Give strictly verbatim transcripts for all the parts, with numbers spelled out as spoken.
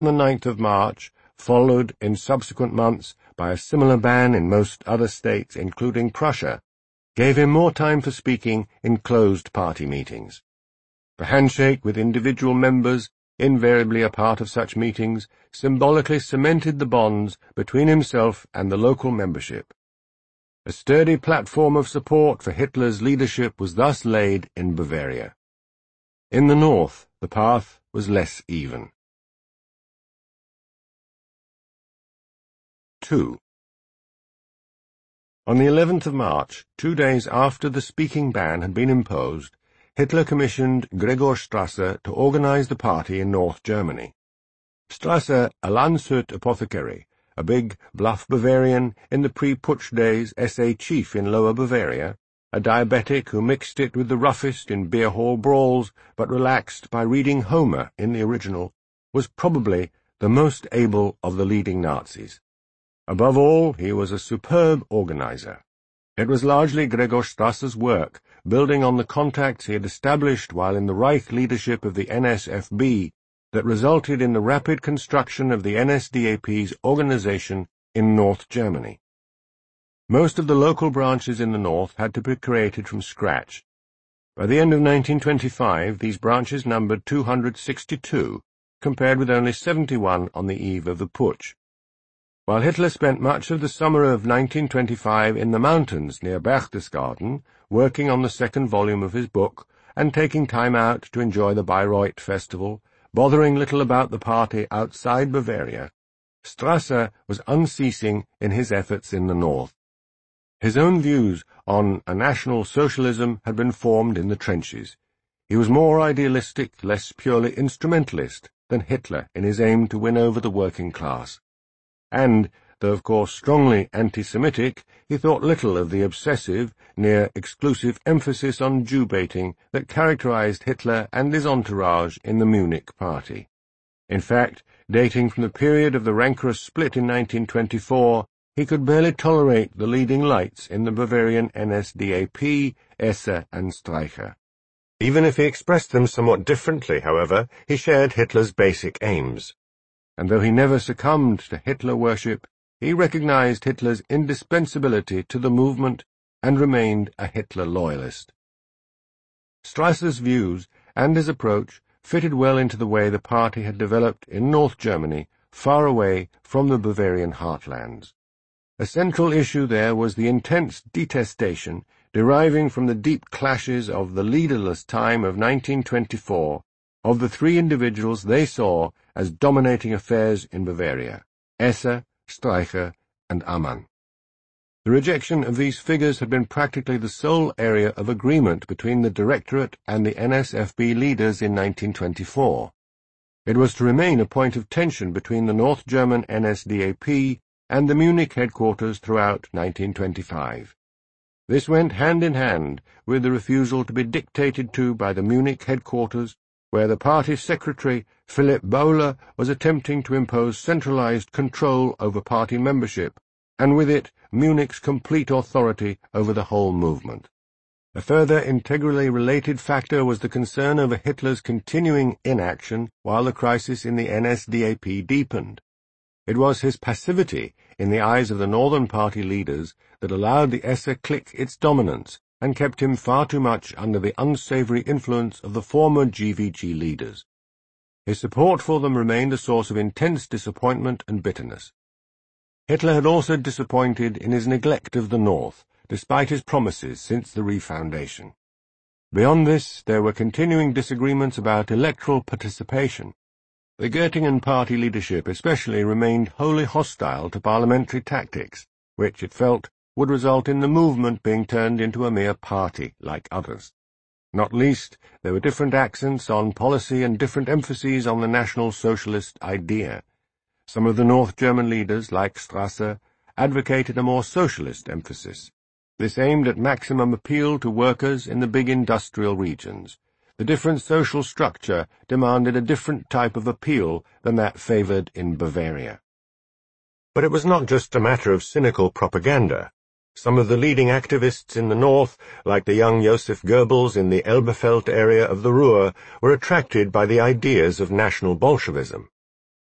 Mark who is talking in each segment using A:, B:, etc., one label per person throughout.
A: the ninth of March, followed in subsequent months by a similar ban in most other states, including Prussia, gave him more time for speaking in closed party meetings. The handshake with individual members, invariably a part of such meetings, symbolically cemented the bonds between himself and the local membership. A sturdy platform of support for Hitler's leadership was thus laid in Bavaria. In the north, the path was less even. two. On the eleventh of March, two days after the speaking ban had been imposed, Hitler commissioned Gregor Strasser to organize the party in North Germany. Strasser, a Landshut apothecary, a big, bluff Bavarian, in the pre-Putsch days S A chief in Lower Bavaria, a diabetic who mixed it with the roughest in beer hall brawls, but relaxed by reading Homer in the original, was probably the most able of the leading Nazis. Above all, he was a superb organizer. It was largely Gregor Strasser's work, building on the contacts he had established while in the Reich leadership of the N S F B, that resulted in the rapid construction of the N S D A P's organization in North Germany. Most of the local branches in the north had to be created from scratch. By the end of nineteen twenty-five, these branches numbered two hundred sixty-two, compared with only seventy-one on the eve of the Putsch. While Hitler spent much of the summer of nineteen twenty-five in the mountains near Berchtesgaden, working on the second volume of his book, and taking time out to enjoy the Bayreuth Festival, bothering little about the party outside Bavaria, Strasser was unceasing in his efforts in the north. His own views on a National Socialism had been formed in the trenches. He was more idealistic, less purely instrumentalist than Hitler in his aim to win over the working class. And, though of course strongly anti-Semitic, he thought little of the obsessive, near-exclusive emphasis on Jew-baiting that characterized Hitler and his entourage in the Munich Party. In fact, dating from the period of the rancorous split in nineteen twenty-four, he could barely tolerate the leading lights in the Bavarian N S D A P, Esser and Streicher. Even if he expressed them somewhat differently, however, he shared Hitler's basic aims. And though he never succumbed to Hitler worship, he recognized Hitler's indispensability to the movement and remained a Hitler loyalist. Strasser's views and his approach fitted well into the way the party had developed in North Germany, far away from the Bavarian heartlands. A central issue there was the intense detestation deriving from the deep clashes of the leaderless time of nineteen twenty-four of the three individuals they saw as dominating affairs in Bavaria, Esser, Streicher, and Amann. The rejection of these figures had been practically the sole area of agreement between the Directorate and the N S F B leaders in nineteen twenty-four. It was to remain a point of tension between the North German N S D A P and the Munich headquarters throughout nineteen twenty-five. This went hand in hand with the refusal to be dictated to by the Munich headquarters, where the party secretary, Philipp Bauer, was attempting to impose centralized control over party membership, and with it Munich's complete authority over the whole movement. A further integrally related factor was the concern over Hitler's continuing inaction while the crisis in the N S D A P deepened. It was his passivity, in the eyes of the Northern Party leaders, that allowed the Esser clique its dominance, and kept him far too much under the unsavory influence of the former G V G leaders. His support for them remained a source of intense disappointment and bitterness. Hitler had also disappointed in his neglect of the North, despite his promises since the refoundation. Beyond this, there were continuing disagreements about electoral participation. The Göttingen party leadership especially remained wholly hostile to parliamentary tactics, which, it felt, would result in the movement being turned into a mere party like others. Not least, there were different accents on policy and different emphases on the National Socialist idea. Some of the North German leaders, like Strasser, advocated a more socialist emphasis. This aimed at maximum appeal to workers in the big industrial regions. The different social structure demanded a different type of appeal than that favored in Bavaria. But it was not just a matter of cynical propaganda. Some of the leading activists in the north, like the young Joseph Goebbels in the Elberfeld area of the Ruhr, were attracted by the ideas of National Bolshevism.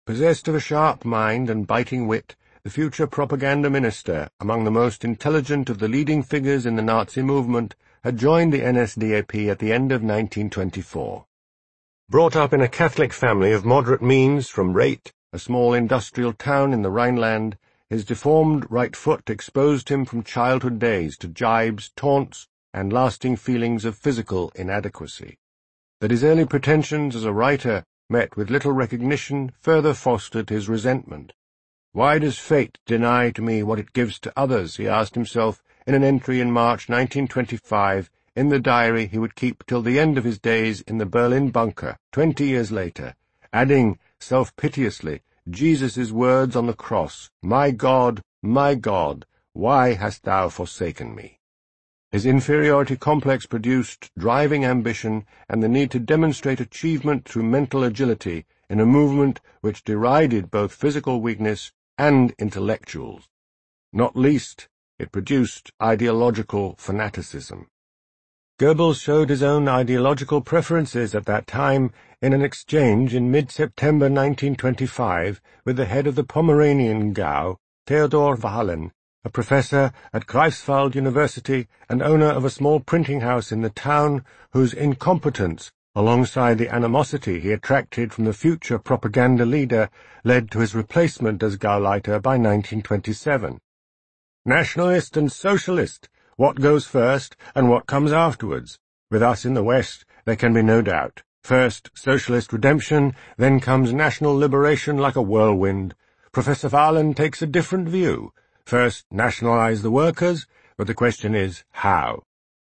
A: Possessed of a sharp mind and biting wit, the future propaganda minister, among the most intelligent of the leading figures in the Nazi movement, had joined the N S D A P at the end of nineteen twenty-four. Brought up in a Catholic family of moderate means from Reit, a small industrial town in the Rhineland, his deformed right foot exposed him from childhood days to jibes, taunts, and lasting feelings of physical inadequacy. That his early pretensions as a writer met with little recognition further fostered his resentment. "Why does fate deny to me what it gives to others?" he asked himself in an entry in March nineteen twenty-five in the diary he would keep till the end of his days in the Berlin bunker twenty years later, adding, self-piteously, Jesus' words on the cross, "My God, my God, why hast thou forsaken me?" His inferiority complex produced driving ambition and the need to demonstrate achievement through mental agility in a movement which derided both physical weakness and intellectuals. Not least, it produced ideological fanaticism. Goebbels showed his own ideological preferences at that time in an exchange in mid-September nineteen twenty-five with the head of the Pomeranian Gau, Theodor Wahlen, a professor at Greifswald University and owner of a small printing house in the town, whose incompetence, alongside the animosity he attracted from the future propaganda leader, led to his replacement as Gauleiter by nineteen twenty-seven. "Nationalist and socialist, what goes first and what comes afterwards? With us in the West there can be no doubt. First socialist redemption, then comes national liberation like a whirlwind. Professor Wahlen takes a different view. First nationalize the workers, but the question is, how?"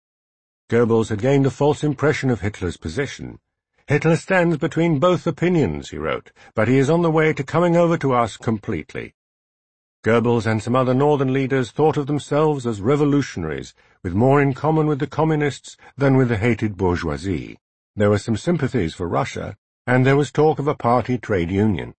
A: Goebbels had gained a false impression of Hitler's position. "Hitler stands between both opinions," he wrote, "but he is on the way to coming over to us completely." Goebbels and some other northern leaders thought of themselves as revolutionaries, with more in common with the communists than with the hated bourgeoisie. There were some sympathies for Russia, and there was talk of a party trade union.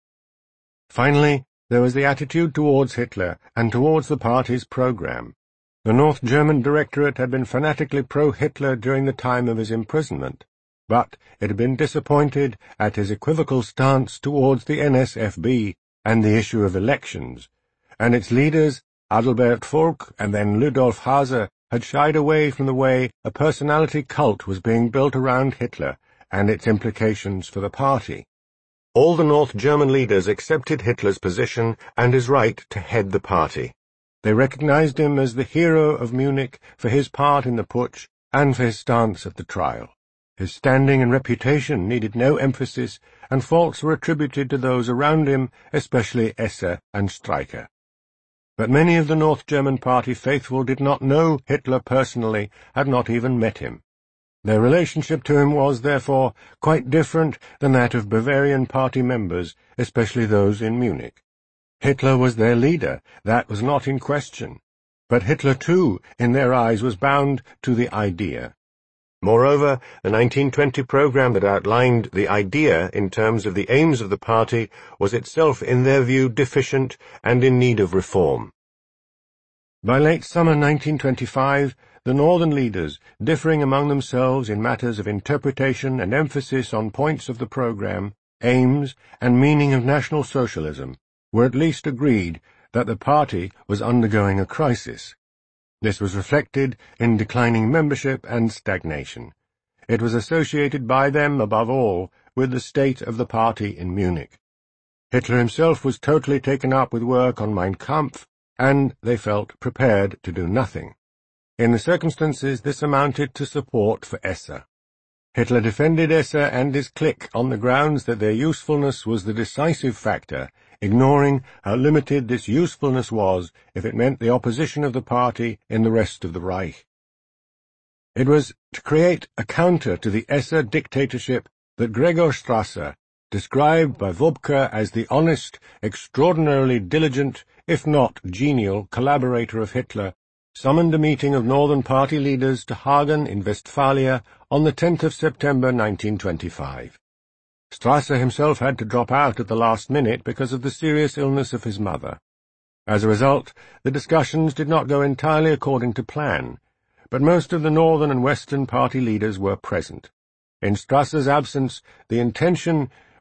A: Finally, there was the attitude towards Hitler and towards the party's program. The North German Directorate had been fanatically pro-Hitler during the time of his imprisonment, but it had been disappointed at his equivocal stance towards the N S F B and the issue of elections, and its leaders, Adalbert Fulk and then Ludolf Haase, had shied away from the way a personality cult was being built around Hitler and its implications for the party. All the North German leaders accepted Hitler's position and his right to head the party. They recognized him as the hero of Munich for his part in the putsch and for his stance at the trial. His standing and reputation needed no emphasis, and faults were attributed to those around him, especially Esser and Streicher. But many of the North German Party faithful did not know Hitler personally, had not even met him. Their relationship to him was, therefore, quite different than that of Bavarian Party members, especially those in Munich. Hitler was their leader, that was not in question. But Hitler, too, in their eyes was bound to the idea. Moreover, the nineteen twenty program that outlined the idea in terms of the aims of the party was itself, in their view, deficient and in need of reform. By late summer nineteen twenty-five, the northern leaders, differing among themselves in matters of interpretation and emphasis on points of the program, aims, and meaning of National Socialism, were at least agreed that the party was undergoing a crisis. This was reflected in declining membership and stagnation. It was associated by them, above all, with the state of the party in Munich. Hitler himself was totally taken up with work on Mein Kampf, and, they felt, prepared to do nothing. In the circumstances, this amounted to support for Esser. Hitler defended Esser and his clique on the grounds that their usefulness was the decisive factor, ignoring how limited this usefulness was if it meant the opposition of the party in the rest of the Reich. It was to create a counter to the Esser dictatorship that Gregor Strasser, described by Wobke as the honest, extraordinarily diligent, if not genial, collaborator of Hitler, summoned a meeting of Northern Party leaders to Hagen in Westphalia on the tenth of September nineteen twenty-five. Strasser himself had to drop out at the last minute because of the serious illness of his mother. As a result, the discussions did not go entirely according to plan, but most of the Northern and Western Party leaders were present. In Strasser's absence, the intention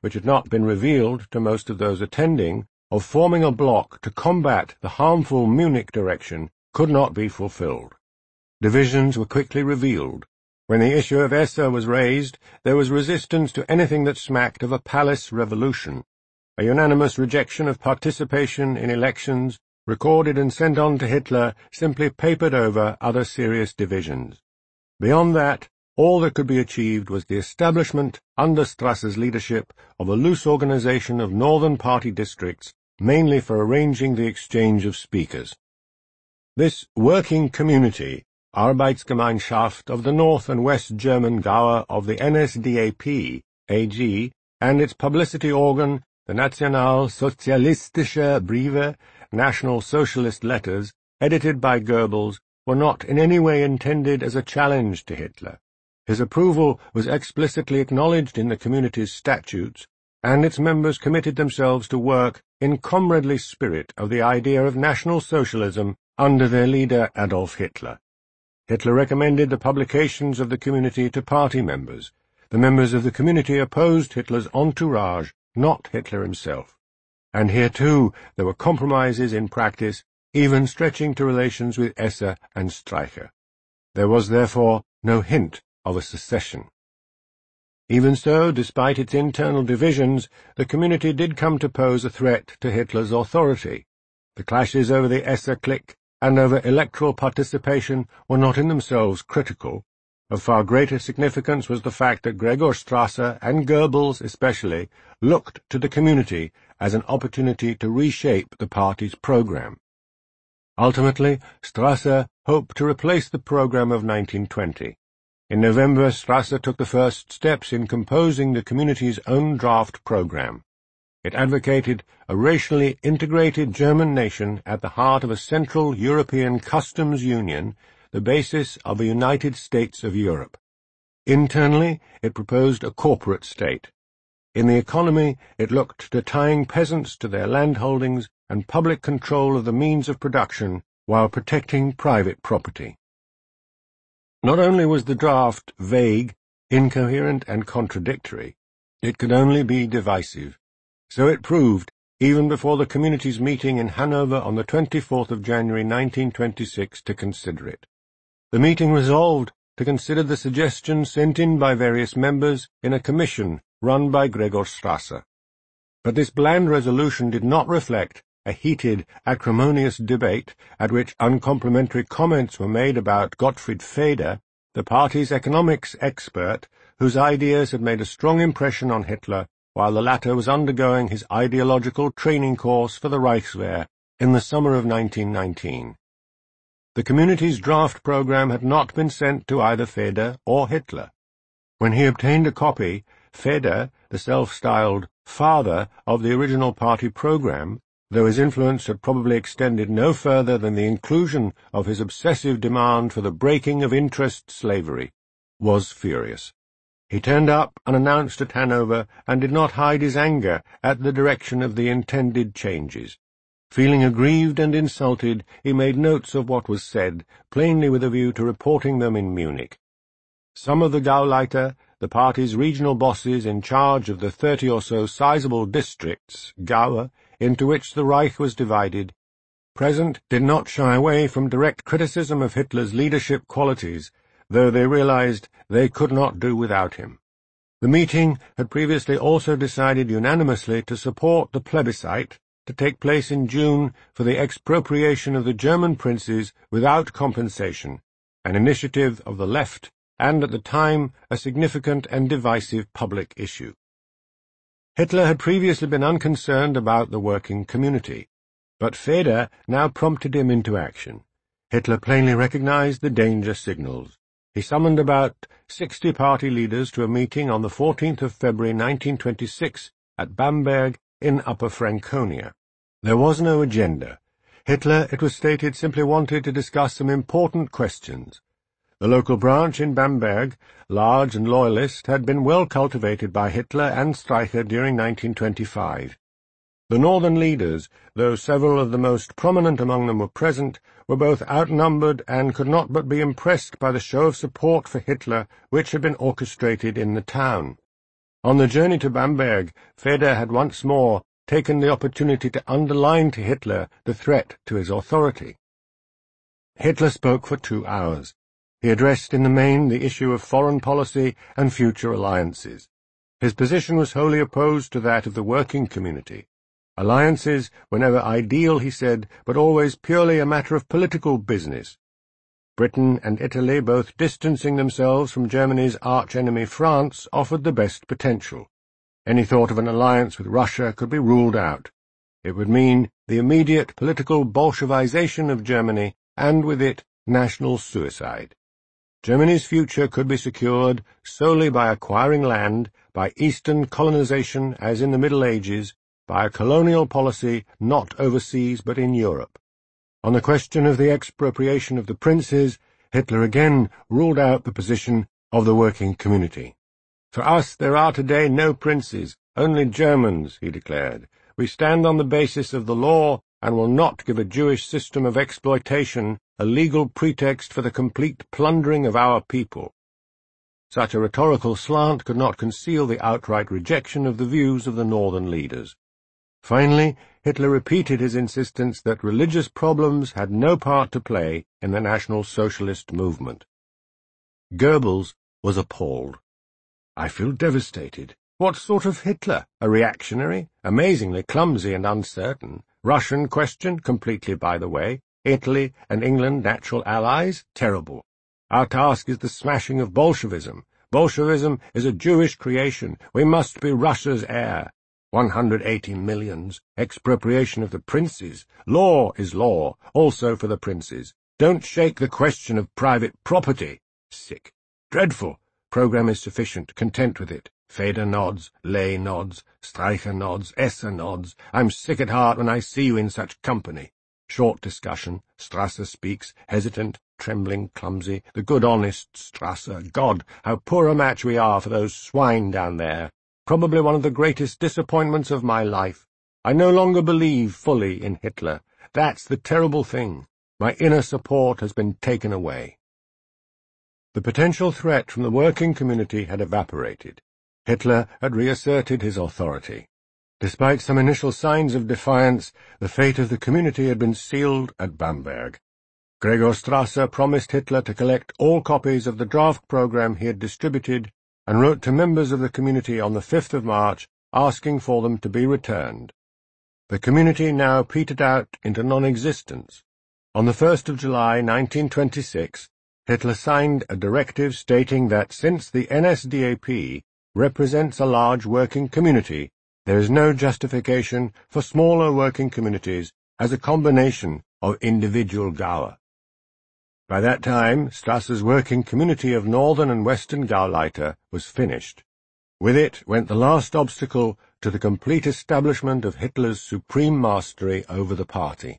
A: which had not been revealed to most of those attending, of forming a bloc to combat the harmful Munich direction could not be fulfilled. Divisions were quickly revealed. When the issue of Esse was raised, there was resistance to anything that smacked of a palace revolution. A unanimous rejection of participation in elections, recorded and sent on to Hitler, simply papered over other serious divisions. Beyond that, all that could be achieved was the establishment, under Strasser's leadership, of a loose organization of Northern Party districts, mainly for arranging the exchange of speakers. This working community, Arbeitsgemeinschaft of the North and West German Gaue of the N S D A P, A G, and its publicity organ, the Nationalsozialistische Briefe, National Socialist Letters, edited by Goebbels, were not in any way intended as a challenge to Hitler. His approval was explicitly acknowledged in the community's statutes, and its members committed themselves to work in comradely spirit of the idea of National Socialism under their leader Adolf Hitler. Hitler recommended the publications of the community to party members. The members of the community opposed Hitler's entourage, not Hitler himself. And here, too, there were compromises in practice, even stretching to relations with Esse and Streicher. There was, therefore, no hint of a secession. Even so, despite its internal divisions, the community did come to pose a threat to Hitler's authority. The clashes over the Esse clique and over electoral participation were not in themselves critical. Of far greater significance was the fact that Gregor Strasser, and Goebbels especially, looked to the community as an opportunity to reshape the party's program. Ultimately, Strasser hoped to replace the program of nineteen twenty. In November, Strasser took the first steps in composing the community's own draft program. It advocated a racially integrated German nation at the heart of a Central European customs union, the basis of a United States of Europe. Internally, it proposed a corporate state. In the economy, it looked to tying peasants to their landholdings and public control of the means of production while protecting private property. Not only was the draft vague, incoherent, and contradictory, it could only be divisive. So it proved, even before the community's meeting in Hanover on the twenty-fourth of January nineteen twenty-six to consider it. The meeting resolved to consider the suggestions sent in by various members in a commission run by Gregor Strasser. But this bland resolution did not reflect a heated, acrimonious debate at which uncomplimentary comments were made about Gottfried Feder, the party's economics expert, whose ideas had made a strong impression on Hitler while the latter was undergoing his ideological training course for the Reichswehr in the summer of nineteen nineteen. The community's draft program had not been sent to either Feder or Hitler. When he obtained a copy, Feder, the self-styled father of the original party program, though his influence had probably extended no further than the inclusion of his obsessive demand for the breaking of interest slavery, was furious. He turned up unannounced at Hanover and did not hide his anger at the direction of the intended changes. Feeling aggrieved and insulted, he made notes of what was said, plainly with a view to reporting them in Munich. Some of the Gauleiter, the party's regional bosses in charge of the thirty or so sizable districts, Gaue, into which the Reich was divided, present did not shy away from direct criticism of Hitler's leadership qualities, though they realized they could not do without him. The meeting had previously also decided unanimously to support the plebiscite to take place in June for the expropriation of the German princes without compensation, an initiative of the left and at the time a significant and divisive public issue. Hitler had previously been unconcerned about the working community, but Feder now prompted him into action. Hitler plainly recognized the danger signals. He summoned about sixty party leaders to a meeting on the fourteenth of February nineteen twenty-six at Bamberg in Upper Franconia. There was no agenda. Hitler, it was stated, simply wanted to discuss some important questions. The local branch in Bamberg, large and loyalist, had been well cultivated by Hitler and Streicher during nineteen twenty-five. The northern leaders, though several of the most prominent among them were present, were both outnumbered and could not but be impressed by the show of support for Hitler which had been orchestrated in the town. On the journey to Bamberg, Feder had once more taken the opportunity to underline to Hitler the threat to his authority. Hitler spoke for two hours. He addressed in the main the issue of foreign policy and future alliances. His position was wholly opposed to that of the working community. Alliances were never ideal, he said, but always purely a matter of political business. Britain and Italy, both distancing themselves from Germany's arch-enemy France, offered the best potential. Any thought of an alliance with Russia could be ruled out. It would mean the immediate political Bolshevization of Germany, and with it, national suicide. Germany's future could be secured solely by acquiring land, by eastern colonization as in the Middle Ages, by a colonial policy not overseas but in Europe. On the question of the expropriation of the princes, Hitler again ruled out the position of the working community. For us there are today no princes, only Germans, he declared. We stand on the basis of the law and will not give a Jewish system of exploitation a legal pretext for the complete plundering of our people. Such a rhetorical slant could not conceal the outright rejection of the views of the northern leaders. Finally, Hitler repeated his insistence that religious problems had no part to play in the National Socialist movement. Goebbels was appalled. "I feel devastated. What sort of Hitler? A reactionary? Amazingly clumsy and uncertain. Russian question, completely by the way. Italy and England natural allies? Terrible. Our task is the smashing of Bolshevism. Bolshevism is a Jewish creation. We must be Russia's heir. One hundred eighty millions. Expropriation of the princes. Law is law, also for the princes. Don't shake the question of private property. Sick. Dreadful. Program is sufficient. Content with it. Feder nods, Ley nods, Streicher nods, Esser nods. I'm sick at heart when I see you in such company. Short discussion. Strasser speaks, hesitant, trembling, clumsy. The good honest Strasser. God, how poor a match we are for those swine down there. Probably one of the greatest disappointments of my life. I no longer believe fully in Hitler. That's the terrible thing. My inner support has been taken away." The potential threat from the working community had evaporated. Hitler had reasserted his authority. Despite some initial signs of defiance, the fate of the community had been sealed at Bamberg. Gregor Strasser promised Hitler to collect all copies of the draft program he had distributed and wrote to members of the community on the fifth of March asking for them to be returned. The community now petered out into non-existence. On the first of July nineteen twenty-six, Hitler signed a directive stating that since the N S D A P represents a large working community, there is no justification for smaller working communities as a combination of individual Gaue. By that time, Strasser's working community of northern and western Gauleiter was finished. With it went the last obstacle to the complete establishment of Hitler's supreme mastery over the party.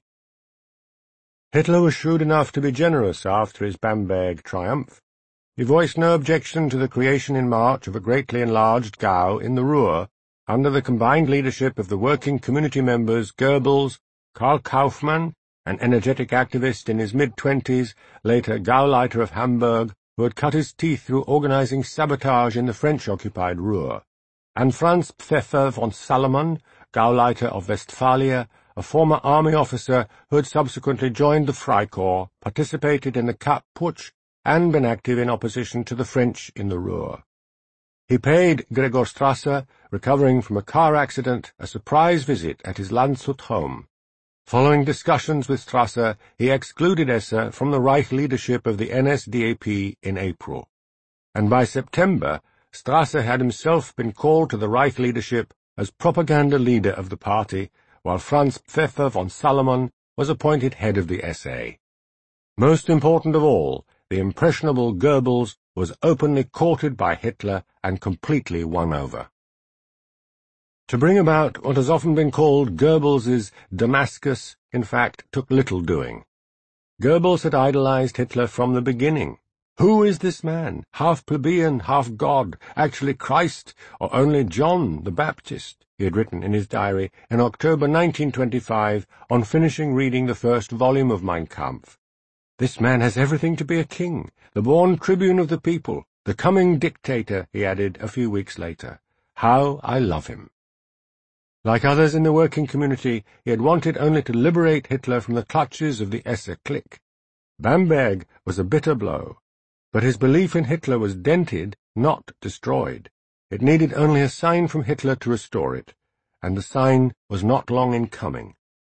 A: Hitler was shrewd enough to be generous after his Bamberg triumph. He voiced no objection to the creation in March of a greatly enlarged Gau in the Ruhr, under the combined leadership of the working community members Goebbels, Karl Kaufmann, an energetic activist in his mid-twenties, later Gauleiter of Hamburg, who had cut his teeth through organizing sabotage in the French-occupied Ruhr, and Franz Pfeffer von Salomon, Gauleiter of Westphalia, a former army officer who had subsequently joined the Freikorps, participated in the Kapp Putsch, and been active in opposition to the French in the Ruhr. He paid Gregor Strasser, recovering from a car accident, a surprise visit at his Landshut home. Following discussions with Strasser, he excluded Esser from the Reich leadership of the N S D A P in April. And by September, Strasser had himself been called to the Reich leadership as propaganda leader of the party, while Franz Pfeffer von Salomon was appointed head of the S A. Most important of all, the impressionable Goebbels was openly courted by Hitler and completely won over. To bring about what has often been called Goebbels's Damascus, in fact, took little doing. Goebbels had idolized Hitler from the beginning. Who is this man, half plebeian, half god, actually Christ, or only John the Baptist? He had written in his diary in October nineteen twenty-five on finishing reading the first volume of Mein Kampf. This man has everything to be a king, the born tribune of the people, the coming dictator, he added a few weeks later. How I love him. Like others in the working community, he had wanted only to liberate Hitler from the clutches of the Esse clique. Bamberg was a bitter blow, but his belief in Hitler was dented, not destroyed. It needed only a sign from Hitler to restore it, and the sign was not long in coming.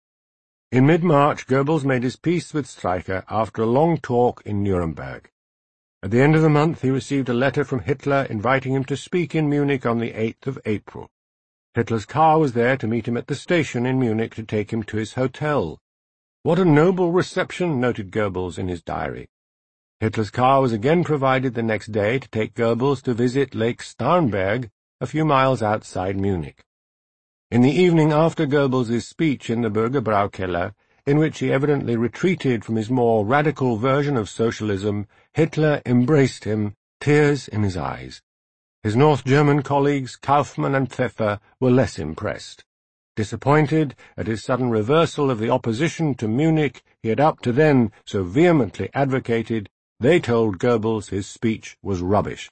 A: In mid-March, Goebbels made his peace with Streicher after a long talk in Nuremberg. At the end of the month he received a letter from Hitler inviting him to speak in Munich on the eighth of April. Hitler's car was there to meet him at the station in Munich to take him to his hotel. What a noble reception, noted Goebbels in his diary. Hitler's car was again provided the next day to take Goebbels to visit Lake Starnberg, a few miles outside Munich. In the evening after Goebbels' speech in the Bürgerbraukeller, in which he evidently retreated from his more radical version of socialism, Hitler embraced him, tears in his eyes. His North German colleagues, Kaufmann and Pfeffer, were less impressed. Disappointed at his sudden reversal of the opposition to Munich he had up to then so vehemently advocated, they told Goebbels his speech was rubbish.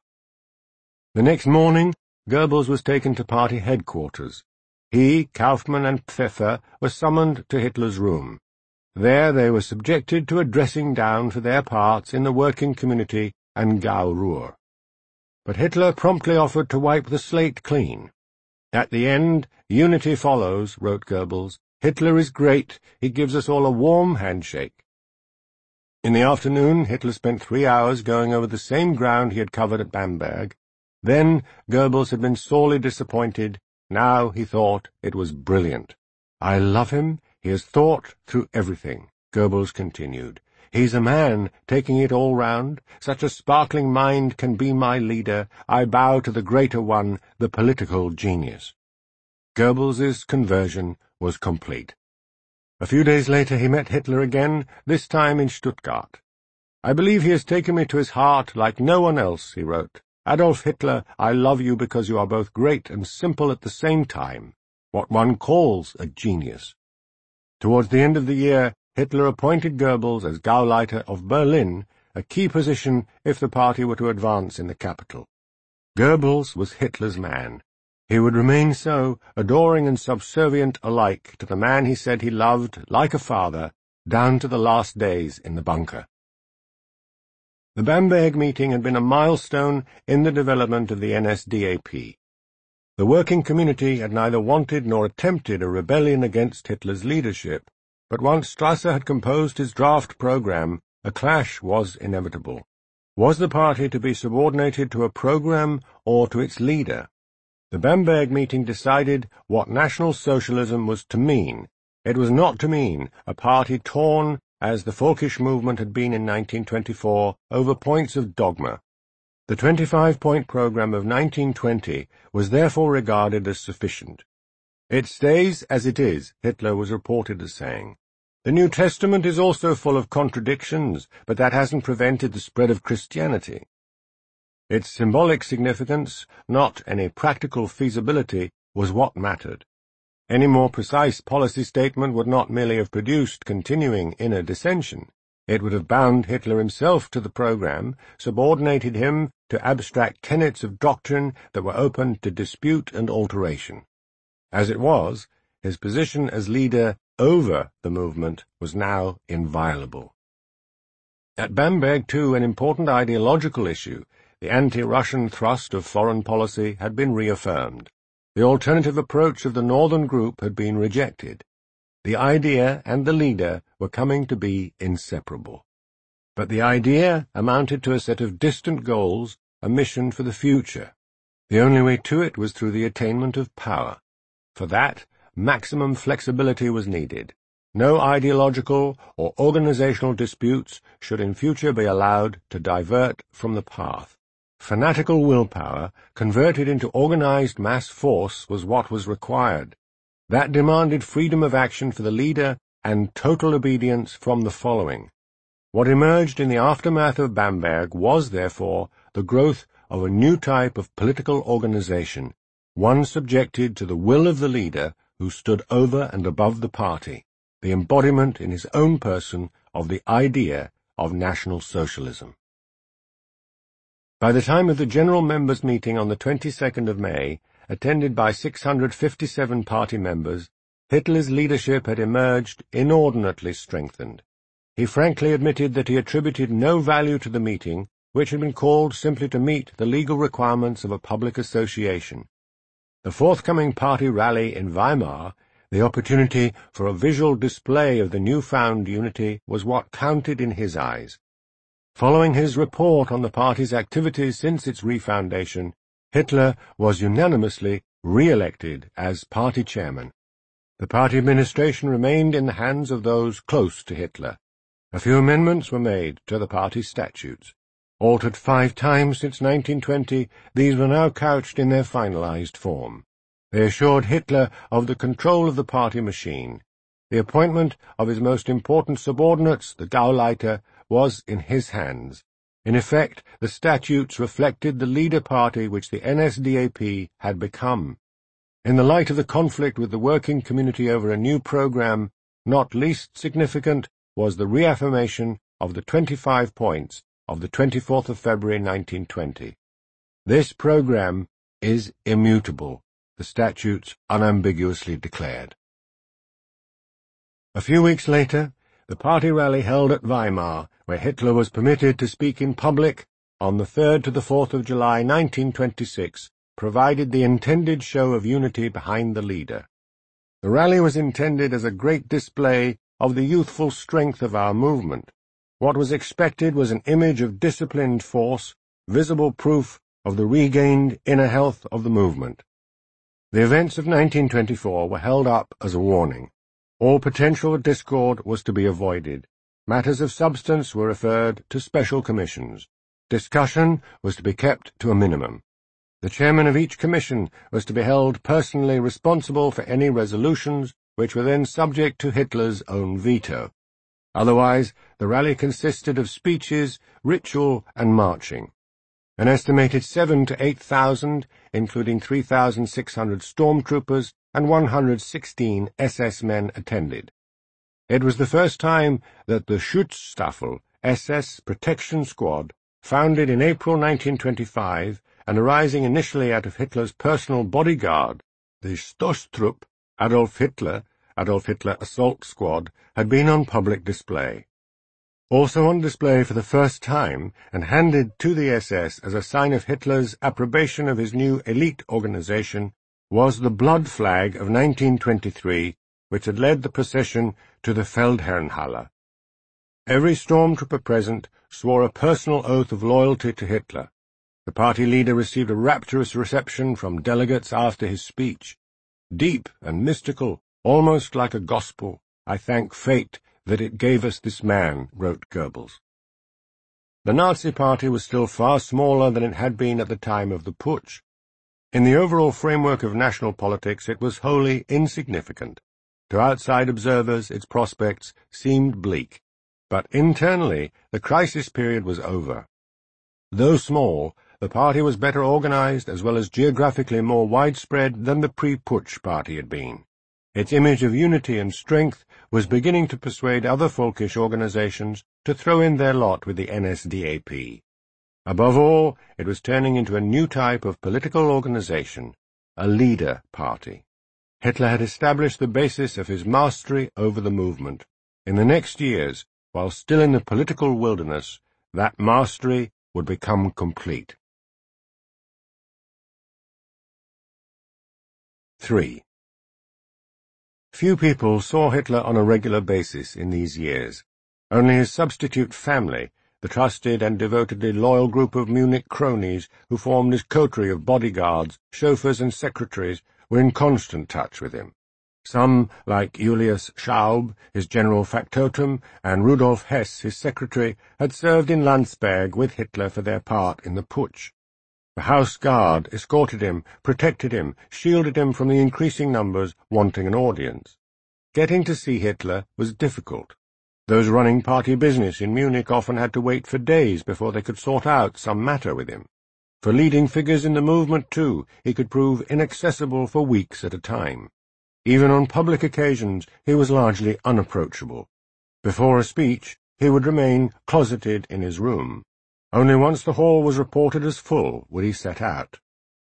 A: The next morning, Goebbels was taken to party headquarters. He, Kaufmann, and Pfeffer were summoned to Hitler's room. There they were subjected to a dressing down for their parts in the working community and Gau Ruhr. But Hitler promptly offered to wipe the slate clean. At the end, unity follows, wrote Goebbels. Hitler is great, he gives us all a warm handshake. In the afternoon, Hitler spent three hours going over the same ground he had covered at Bamberg. Then Goebbels had been sorely disappointed. Now he thought it was brilliant. I love him, he has thought through everything, Goebbels continued. He's a man, taking it all round. Such a sparkling mind can be my leader. I bow to the greater one, the political genius. Goebbels's conversion was complete. A few days later he met Hitler again, this time in Stuttgart. I believe he has taken me to his heart like no one else, he wrote. Adolf Hitler, I love you because you are both great and simple at the same time, what one calls a genius. Towards the end of the year, Hitler appointed Goebbels as Gauleiter of Berlin, a key position if the party were to advance in the capital. Goebbels was Hitler's man. He would remain so, adoring and subservient alike to the man he said he loved like a father, down to the last days in the bunker. The Bamberg meeting had been a milestone in the development of the N S D A P. The working community had neither wanted nor attempted a rebellion against Hitler's leadership, but once Strasser had composed his draft program, a clash was inevitable. Was the party to be subordinated to a program or to its leader? The Bamberg meeting decided what National Socialism was to mean. It was not to mean a party torn, as the Völkisch movement had been in nineteen twenty-four, over points of dogma. The twenty-five point program of nineteen twenty was therefore regarded as sufficient. It stays as it is, Hitler was reported as saying. The New Testament is also full of contradictions, but that hasn't prevented the spread of Christianity. Its symbolic significance, not any practical feasibility, was what mattered. Any more precise policy statement would not merely have produced continuing inner dissension. It would have bound Hitler himself to the program, subordinated him to abstract tenets of doctrine that were open to dispute and alteration. As it was, his position as leader over the movement was now inviolable. At Bamberg, too, an important ideological issue, the anti-Russian thrust of foreign policy, had been reaffirmed. The alternative approach of the Northern Group had been rejected. The idea and the leader were coming to be inseparable. But the idea amounted to a set of distant goals, a mission for the future. The only way to it was through the attainment of power. For that, maximum flexibility was needed. No ideological or organizational disputes should in future be allowed to divert from the path. Fanatical willpower, converted into organized mass force, was what was required. That demanded freedom of action for the leader and total obedience from the following. What emerged in the aftermath of Bamberg was, therefore, the growth of a new type of political organization, one subjected to the will of the leader who stood over and above the party, the embodiment in his own person of the idea of National Socialism. By the time of the General Members' meeting on the twenty-second of May, attended by six hundred fifty-seven party members, Hitler's leadership had emerged inordinately strengthened. He frankly admitted that he attributed no value to the meeting, which had been called simply to meet the legal requirements of a public association. The forthcoming party rally in Weimar, the opportunity for a visual display of the newfound unity, was what counted in his eyes. Following his report on the party's activities since its refoundation, Hitler was unanimously re-elected as party chairman. The party administration remained in the hands of those close to Hitler. A few amendments were made to the party's statutes. Altered five times since nineteen twenty, these were now couched in their finalized form. They assured Hitler of the control of the party machine. The appointment of his most important subordinates, the Gauleiter, was in his hands. In effect, the statutes reflected the leader party which the N S D A P had become. In the light of the conflict with the working community over a new program, not least significant was the reaffirmation of the twenty-five points of the twenty-fourth of February nineteen twenty. This program is immutable, the statutes unambiguously declared. A few weeks later, the party rally held at Weimar, where Hitler was permitted to speak in public, on the third to the fourth of July nineteen twenty-six, provided the intended show of unity behind the leader. The rally was intended as a great display of the youthful strength of our movement. What was expected was an image of disciplined force, visible proof of the regained inner health of the movement. The events of nineteen twenty-four were held up as a warning. All potential discord was to be avoided. Matters of substance were referred to special commissions. Discussion was to be kept to a minimum. The chairman of each commission was to be held personally responsible for any resolutions which were then subject to Hitler's own veto. Otherwise, the rally consisted of speeches, ritual, and marching. An estimated seven to eight thousand, including three thousand six hundred stormtroopers and one hundred sixteen S S men attended. It was the first time that the Schutzstaffel, S S Protection Squad, founded in April nineteen twenty-five and arising initially out of Hitler's personal bodyguard, the Stoßtrupp, Adolf Hitler, Adolf Hitler Assault Squad, had been on public display. Also on display for the first time, and handed to the S S as a sign of Hitler's approbation of his new elite organization, was the blood flag of nineteen twenty-three, which had led the procession to the Feldherrnhalle. Every stormtrooper present swore a personal oath of loyalty to Hitler. The party leader received a rapturous reception from delegates after his speech. Deep and mystical, almost like a gospel, I thank fate that it gave us this man, wrote Goebbels. The Nazi Party was still far smaller than it had been at the time of the putsch. In the overall framework of national politics it was wholly insignificant. To outside observers its prospects seemed bleak, but internally the crisis period was over. Though small, the party was better organized as well as geographically more widespread than the pre-putsch party had been. Its image of unity and strength was beginning to persuade other folkish organizations to throw in their lot with the N S D A P. Above all, it was turning into a new type of political organization, a leader party. Hitler had established the basis of his mastery over the movement. In the next years, while still in the political wilderness, that mastery would become complete. three. Few people saw Hitler on a regular basis in these years. Only his substitute family, the trusted and devotedly loyal group of Munich cronies who formed his coterie of bodyguards, chauffeurs and secretaries, were in constant touch with him. Some, like Julius Schaub, his general factotum, and Rudolf Hess, his secretary, had served in Landsberg with Hitler for their part in the putsch. The House Guard escorted him, protected him, shielded him from the increasing numbers wanting an audience. Getting to see Hitler was difficult. Those running party business in Munich often had to wait for days before they could sort out some matter with him. For leading figures in the movement, too, he could prove inaccessible for weeks at a time. Even on public occasions he was largely unapproachable. Before a speech he would remain closeted in his room. Only once the hall was reported as full would he set out.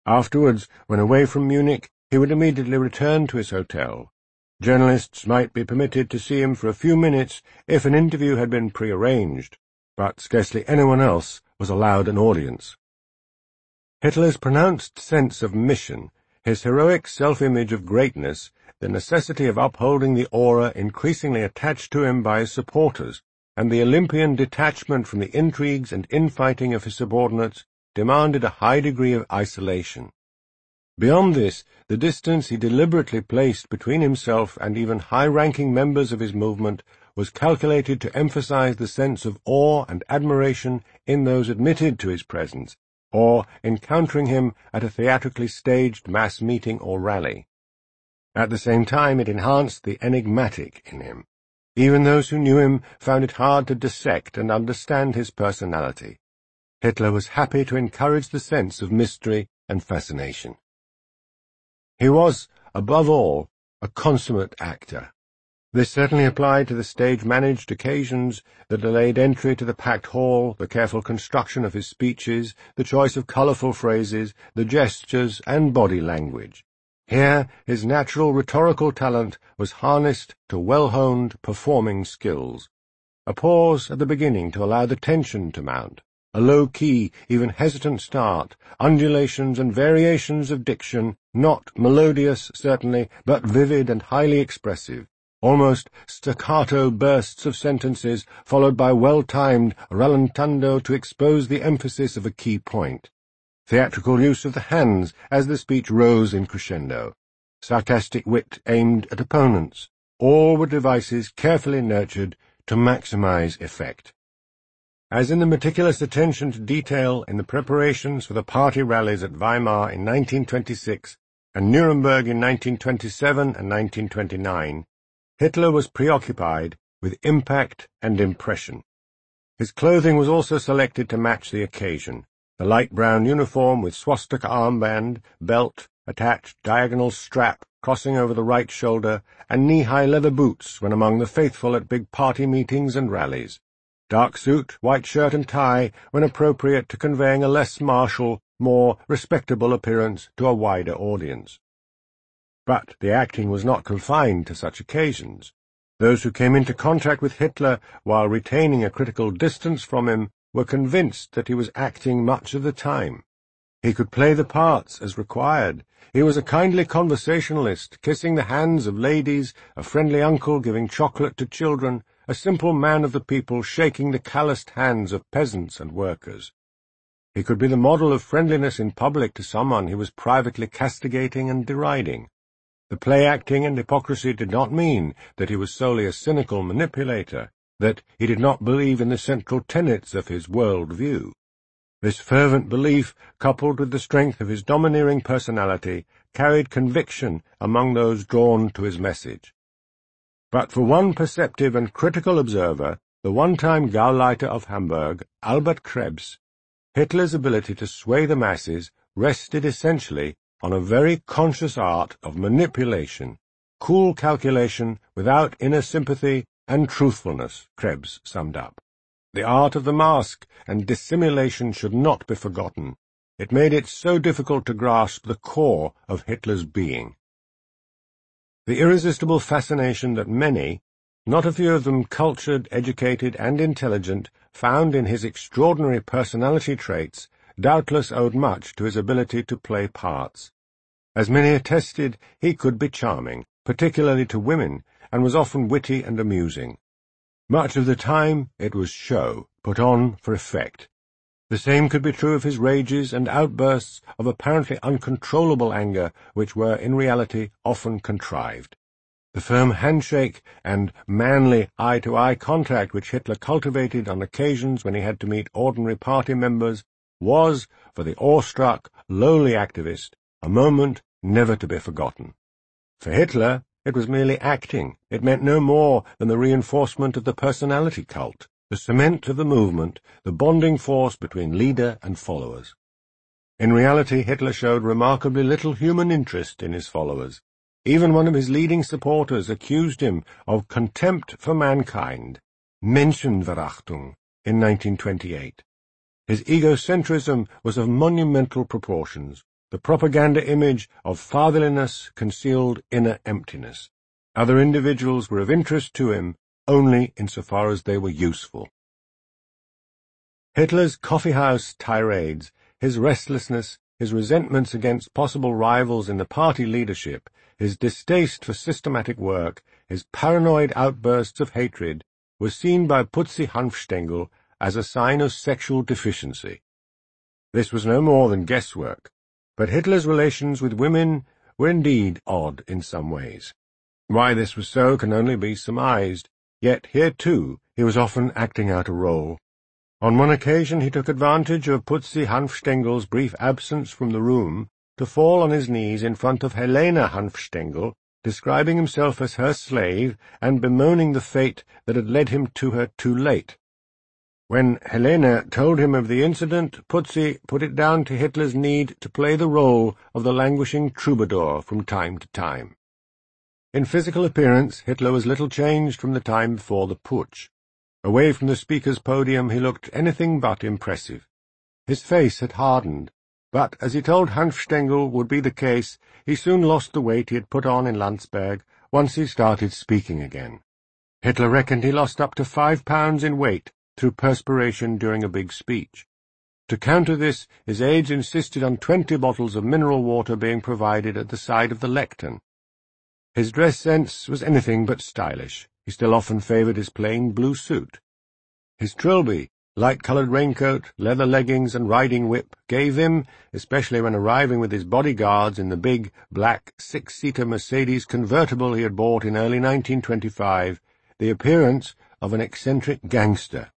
A: Afterwards, when away from Munich, he would immediately return to his hotel. Journalists might be permitted to see him for a few minutes if an interview had been prearranged, but scarcely anyone else was allowed an audience. Hitler's pronounced sense of mission, his heroic self-image of greatness, the necessity of upholding the aura increasingly attached to him by his supporters, and the Olympian detachment from the intrigues and infighting of his subordinates demanded a high degree of isolation. Beyond this, the distance he deliberately placed between himself and even high-ranking members of his movement was calculated to emphasize the sense of awe and admiration in those admitted to his presence, or encountering him at a theatrically staged mass meeting or rally. At the same time, it enhanced the enigmatic in him. Even those who knew him found it hard to dissect and understand his personality. Hitler was happy to encourage the sense of mystery and fascination. He was, above all, a consummate actor. This certainly applied to the stage-managed occasions, the delayed entry to the packed hall, the careful construction of his speeches, the choice of colourful phrases, the gestures and body language. Here his natural rhetorical talent was harnessed to well-honed performing skills. A pause at the beginning to allow the tension to mount, a low-key, even hesitant start, undulations and variations of diction, not melodious, certainly, but vivid and highly expressive, almost staccato bursts of sentences followed by well-timed rallentando to expose the emphasis of a key point. Theatrical use of the hands as the speech rose in crescendo, sarcastic wit aimed at opponents, all were devices carefully nurtured to maximize effect. As in the meticulous attention to detail in the preparations for the party rallies at Weimar in nineteen twenty-six and Nuremberg in nineteen twenty-seven and nineteen twenty-nine, Hitler was preoccupied with impact and impression. His clothing was also selected to match the occasion. The light brown uniform with swastika armband, belt, attached diagonal strap crossing over the right shoulder, and knee-high leather boots when among the faithful at big party meetings and rallies. Dark suit, white shirt and tie when appropriate to conveying a less martial, more respectable appearance to a wider audience. But the acting was not confined to such occasions. Those who came into contact with Hitler while retaining a critical distance from him were convinced that he was acting much of the time. He could play the parts as required. He was a kindly conversationalist, kissing the hands of ladies, a friendly uncle giving chocolate to children, a simple man of the people shaking the calloused hands of peasants and workers. He could be the model of friendliness in public to someone he was privately castigating and deriding. The play-acting and hypocrisy did not mean that he was solely a cynical manipulator, that he did not believe in the central tenets of his world view. This fervent belief, coupled with the strength of his domineering personality, carried conviction among those drawn to his message. But for one perceptive and critical observer, the one-time Gauleiter of Hamburg, Albert Krebs, Hitler's ability to sway the masses rested essentially on a very conscious art of manipulation, cool calculation without inner sympathy and truthfulness, Krebs summed up. The art of the mask and dissimulation should not be forgotten. It made it so difficult to grasp the core of Hitler's being. The irresistible fascination that many, not a few of them cultured, educated, and intelligent, found in his extraordinary personality traits, doubtless owed much to his ability to play parts. As many attested, he could be charming, particularly to women, and was often witty and amusing. Much of the time it was show, put on for effect. The same could be true of his rages and outbursts of apparently uncontrollable anger, which were in reality often contrived. The firm handshake and manly eye-to-eye contact which Hitler cultivated on occasions when he had to meet ordinary party members was, for the awestruck, lowly activist, a moment never to be forgotten. For Hitler, it was merely acting. It meant no more than the reinforcement of the personality cult, the cement of the movement, the bonding force between leader and followers. In reality, Hitler showed remarkably little human interest in his followers. Even one of his leading supporters accused him of contempt for mankind, Menschenverachtung, in nineteen twenty-eight. His egocentrism was of monumental proportions. The the propaganda image of fatherliness concealed inner emptiness. Other individuals were of interest to him only insofar as they were useful. Hitler's coffee-house tirades, his restlessness, his resentments against possible rivals in the party leadership, his distaste for systematic work, his paranoid outbursts of hatred, were seen by Putzi Hanfstengel as a sign of sexual deficiency. This was no more than guesswork, but Hitler's relations with women were indeed odd in some ways. Why this was so can only be surmised, yet here too he was often acting out a role. On one occasion he took advantage of Putzi Hanfstengel's brief absence from the room to fall on his knees in front of Helena Hanfstengel, describing himself as her slave and bemoaning the fate that had led him to her too late. When Helena told him of the incident, Putzi put it down to Hitler's need to play the role of the languishing troubadour from time to time. In physical appearance, Hitler was little changed from the time before the putsch. Away from the speaker's podium he looked anything but impressive. His face had hardened, but, as he told Hanfstengel would be the case, he soon lost the weight he had put on in Landsberg once he started speaking again. Hitler reckoned he lost up to five pounds in weight through perspiration during a big speech. To counter this, his aides insisted on twenty bottles of mineral water being provided at the side of the lectern. His dress sense was anything but stylish. He still often favoured his plain blue suit. His trilby, light-coloured raincoat, leather leggings, and riding whip gave him, especially when arriving with his bodyguards in the big, black, six-seater Mercedes convertible he had bought in early nineteen twenty-five, the appearance of an eccentric gangster.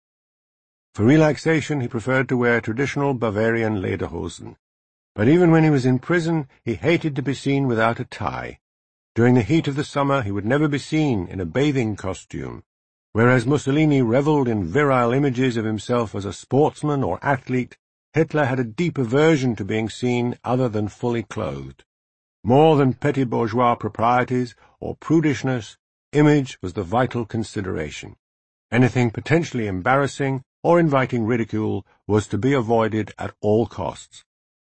A: For relaxation he preferred to wear traditional Bavarian lederhosen. But even when he was in prison, he hated to be seen without a tie. During the heat of the summer he would never be seen in a bathing costume. Whereas Mussolini revelled in virile images of himself as a sportsman or athlete, Hitler had a deep aversion to being seen other than fully clothed. More than petty bourgeois proprieties or prudishness, image was the vital consideration. Anything potentially embarrassing or inviting ridicule was to be avoided at all costs.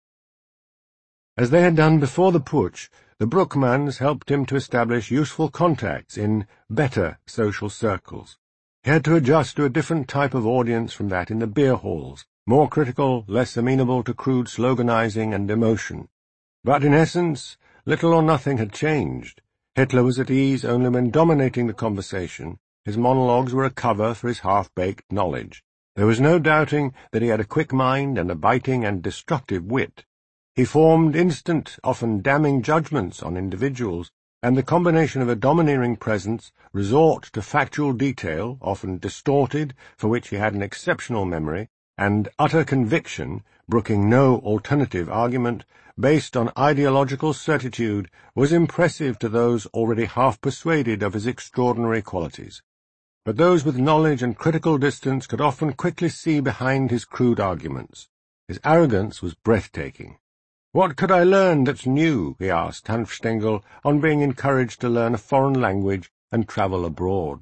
A: As they had done before the putsch, the Bruckmanns helped him to establish useful contacts in better social circles. He had to adjust to a different type of audience from that in the beer halls, more critical, less amenable to crude sloganizing and emotion. But in essence, little or nothing had changed. Hitler was at ease only when dominating the conversation. His monologues were a cover for his half-baked knowledge. There was no doubting that he had a quick mind and a biting and destructive wit. He formed instant, often damning judgments on individuals, and the combination of a domineering presence, resort to factual detail, often distorted, for which he had an exceptional memory, and utter conviction, brooking no alternative argument, based on ideological certitude, was impressive to those already half persuaded of his extraordinary qualities. But those with knowledge and critical distance could often quickly see behind his crude arguments. His arrogance was breathtaking. "What could I learn that's new?" he asked Hanfstengel on being encouraged to learn a foreign language and travel abroad.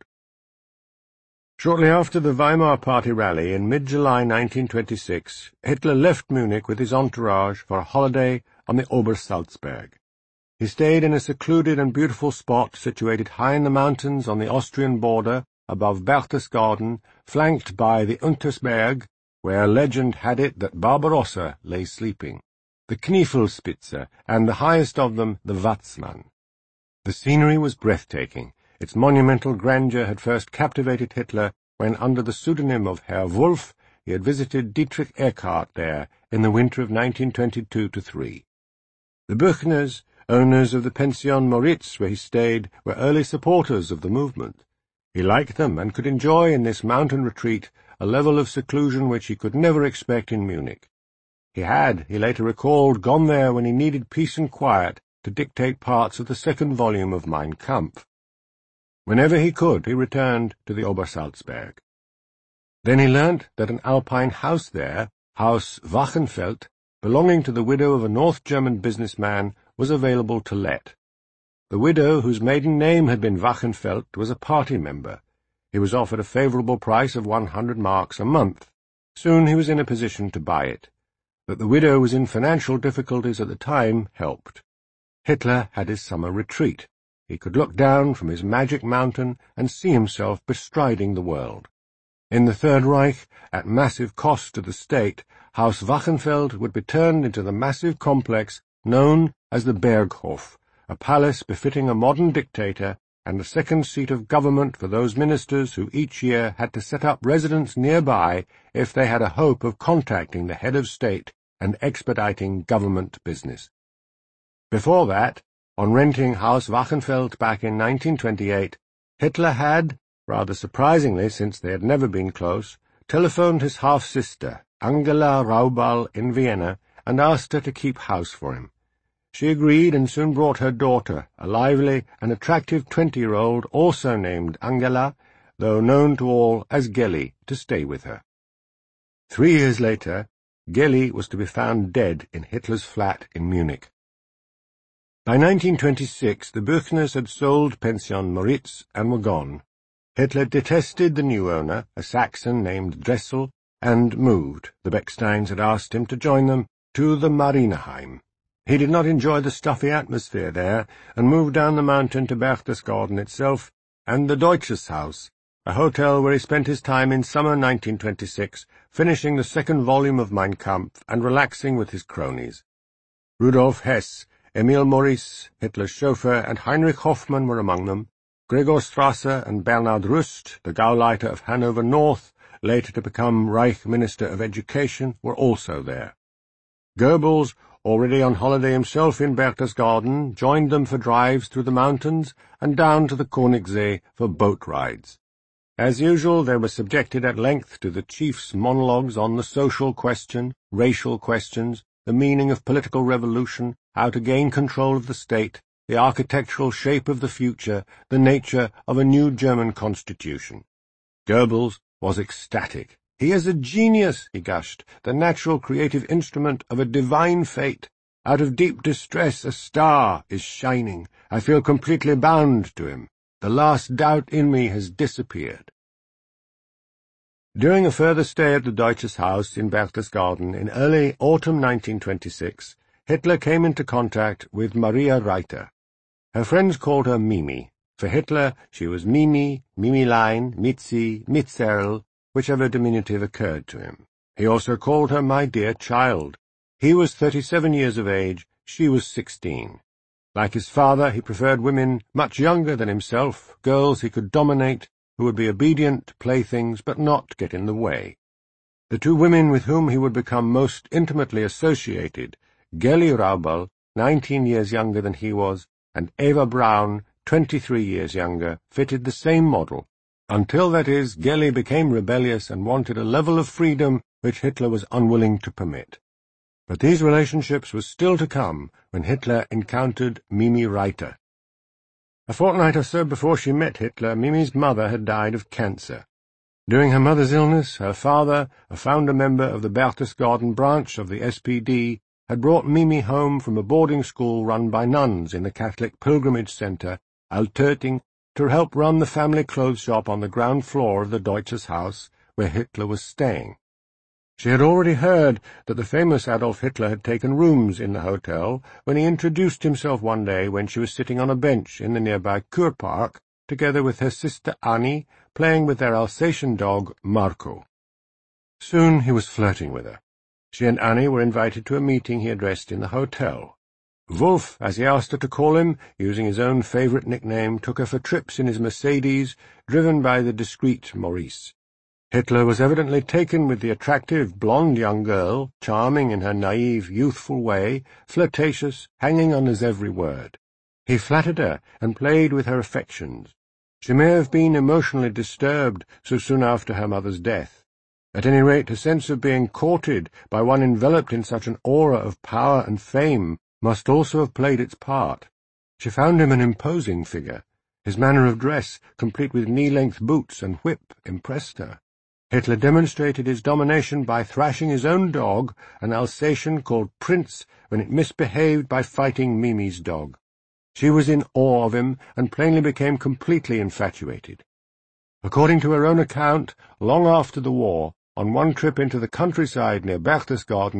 A: Shortly after the Weimar Party rally in mid-July nineteen twenty-six, Hitler left Munich with his entourage for a holiday on the Obersalzberg. He stayed in a secluded and beautiful spot situated high in the mountains on the Austrian border, above Berchtesgaden, flanked by the Untersberg, where legend had it that Barbarossa lay sleeping, the Kniefelspitze, and the highest of them, the Watzmann. The scenery was breathtaking. Its monumental grandeur had first captivated Hitler when, under the pseudonym of Herr Wolf, he had visited Dietrich Eckart there in the winter of nineteen twenty-two to three. The Büchners, owners of the Pension Moritz where he stayed, were early supporters of the movement. He liked them and could enjoy in this mountain retreat a level of seclusion which he could never expect in Munich. He had, he later recalled, gone there when he needed peace and quiet to dictate parts of the second volume of Mein Kampf. Whenever he could, he returned to the Obersalzberg. Then he learnt that an Alpine house there, Haus Wachenfeld, belonging to the widow of a North German businessman, was available to let. The widow, whose maiden name had been Wachenfeld, was a party member. He was offered a favourable price of one hundred marks a month. Soon he was in a position to buy it. That the widow was in financial difficulties at the time helped. Hitler had his summer retreat. He could look down from his magic mountain and see himself bestriding the world. In the Third Reich, at massive cost to the state, Haus Wachenfeld would be turned into the massive complex known as the Berghof, a palace befitting a modern dictator and a second seat of government for those ministers who each year had to set up residence nearby if they had a hope of contacting the head of state and expediting government business. Before that, on renting Haus Wachenfeld back in nineteen twenty-eight, Hitler had, rather surprisingly since they had never been close, telephoned his half-sister, Angela Raubal, in Vienna, and asked her to keep house for him. She agreed and soon brought her daughter, a lively and attractive twenty-year-old also named Angela, though known to all as Geli, to stay with her. Three years later, Geli was to be found dead in Hitler's flat in Munich. By nineteen twenty-six, the Büchners had sold Pension Moritz and were gone. Hitler detested the new owner, a Saxon named Dressel, and moved, the Becksteins had asked him to join them, to the Marineheim. He did not enjoy the stuffy atmosphere there, and moved down the mountain to Berchtesgaden itself, and the Deutsches Haus, a hotel where he spent his time in summer nineteen twenty-six, finishing the second volume of Mein Kampf and relaxing with his cronies. Rudolf Hess, Emil Maurice, Hitler's chauffeur, and Heinrich Hoffmann were among them. Gregor Strasser and Bernhard Rust, the Gauleiter of Hanover North, later to become Reich Minister of Education, were also there. Goebbels, already on holiday himself in Berchtesgaden, joined them for drives through the mountains and down to the Königssee for boat rides. As usual, they were subjected at length to the chief's monologues on the social question, racial questions, the meaning of political revolution, how to gain control of the state, the architectural shape of the future, the nature of a new German constitution. Goebbels was ecstatic. "He is a genius," he gushed, "the natural creative instrument of a divine fate. Out of deep distress a star is shining. I feel completely bound to him. The last doubt in me has disappeared." During a further stay at the Deutsches Haus in Berchtesgaden in early autumn nineteen twenty-six, Hitler came into contact with Maria Reiter. Her friends called her Mimi. For Hitler, she was Mimi, Mimilein, Mitzi, Mitzerl, whichever diminutive occurred to him. He also called her my dear child. He was thirty-seven years of age, she was sixteen. Like his father, he preferred women much younger than himself, girls he could dominate, who would be obedient playthings but not get in the way. The two women with whom he would become most intimately associated, Geli Raubal, nineteen years younger than he was, and Eva Braun, twenty-three years younger, fitted the same model, until, that is, Geli became rebellious and wanted a level of freedom which Hitler was unwilling to permit. But these relationships were still to come when Hitler encountered Mimi Reiter. A fortnight or so before she met Hitler, Mimi's mother had died of cancer. During her mother's illness, her father, a founder member of the Berchtesgaden branch of the S P D, had brought Mimi home from a boarding school run by nuns in the Catholic Pilgrimage Centre, Altötting, to help run the family clothes shop on the ground floor of the Deutsches Haus, where Hitler was staying. She had already heard that the famous Adolf Hitler had taken rooms in the hotel when he introduced himself one day when she was sitting on a bench in the nearby Kurpark, together with her sister Annie, playing with their Alsatian dog Marco. Soon he was flirting with her. She and Annie were invited to a meeting he addressed in the hotel. Wolf, as he asked her to call him, using his own favourite nickname, took her for trips in his Mercedes, driven by the discreet Maurice. Hitler was evidently taken with the attractive, blonde young girl, charming in her naive, youthful way, flirtatious, hanging on his every word. He flattered her and played with her affections. She may have been emotionally disturbed so soon after her mother's death. At any rate, her sense of being courted by one enveloped in such an aura of power and fame must also have played its part. She found him an imposing figure. His manner of dress, complete with knee-length boots and whip, impressed her. Hitler demonstrated his domination by thrashing his own dog, an Alsatian called Prince, when it misbehaved by fighting Mimi's dog. She was in awe of him, and plainly became completely infatuated. According to her own account, long after the war, on one trip into the countryside near Berchtesgaden,